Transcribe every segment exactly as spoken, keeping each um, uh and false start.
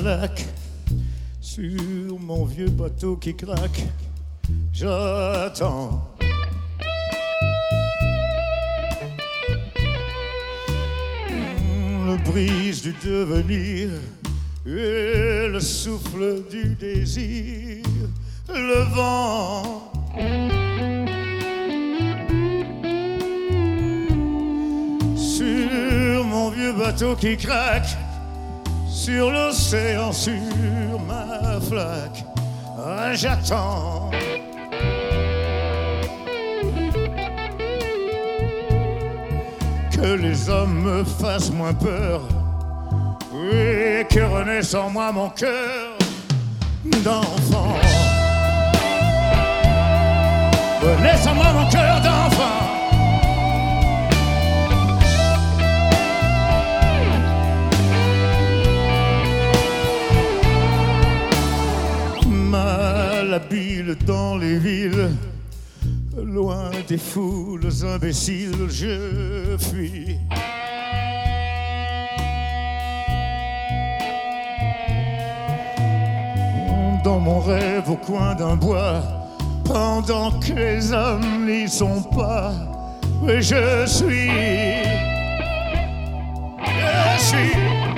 lac, sur mon vieux bateau qui craque, j'attends. Le brise du devenir et le souffle du désir, le vent. Sur mon vieux bateau qui craque, sur l'océan, sur ma flaque, ah, j'attends. Que les hommes me fassent moins peur, et que renaisse en moi mon cœur d'enfant. Renaisse en moi mon cœur d'enfant. Malhabile dans les villes, loin des foules imbéciles, je fuis. Dans mon rêve au coin d'un bois, pendant que les hommes n'y sont pas, je suis, je suis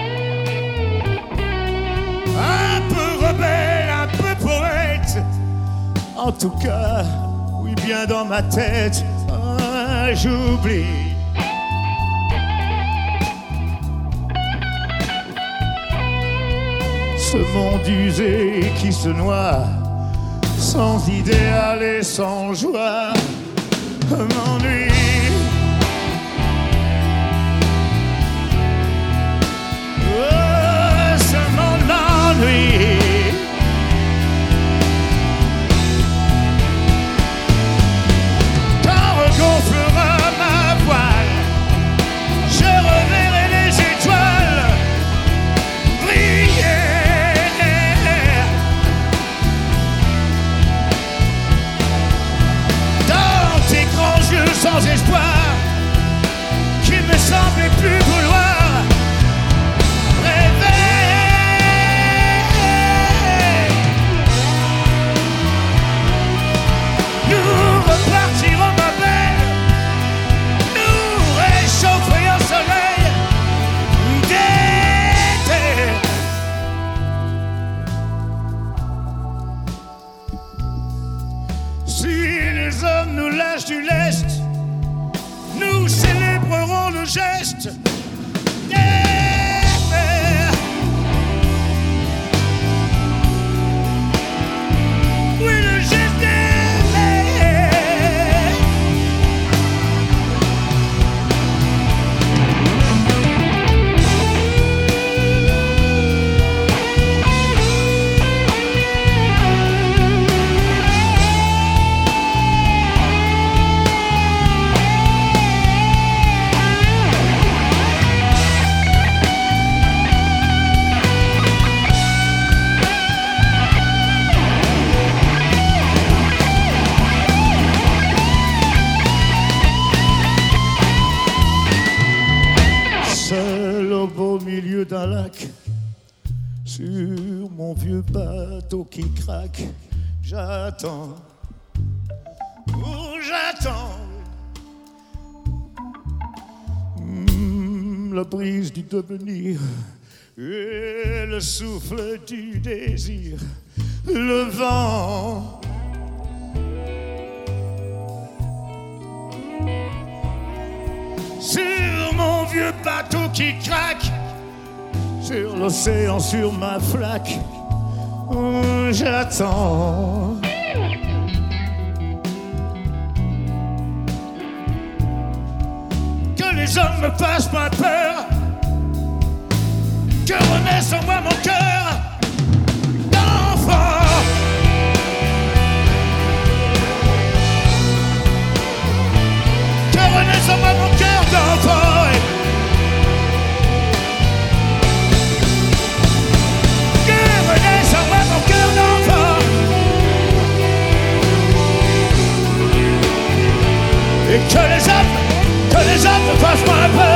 un peu rebelle, un peu poète, en tout cas. Oui, bien dans ma tête, ah, j'oublie. Ce monde usé qui se noie, sans idéal et sans joie, m'ennuie. Oh, ce monde m'ennuie. Gonflera ma voile, je reverrai les étoiles briller. Dans tes grands yeux sans espoir, qui me semblaient plus vouloir rêver. Nous repartirons ma belle, chauffer au soleil d'été. Si les hommes nous lâchent du lest, nous célébrerons le geste d'aimer. Oui, le geste d'aimer. Seul au beau milieu d'un lac, sur mon vieux bateau qui craque, j'attends, oh, j'attends. Mmh, la brise du devenir et le souffle du désir, le vent. Sur mon vieux bateau qui craque, sur l'océan, sur ma flaque, oh, j'attends. Que les hommes me fassent pas peur, que renaisse en moi mon cœur d'enfant. Que renaisse en moi mon cœur d'enfant. Et que les hommes, que les hommes ne fassent pas peur.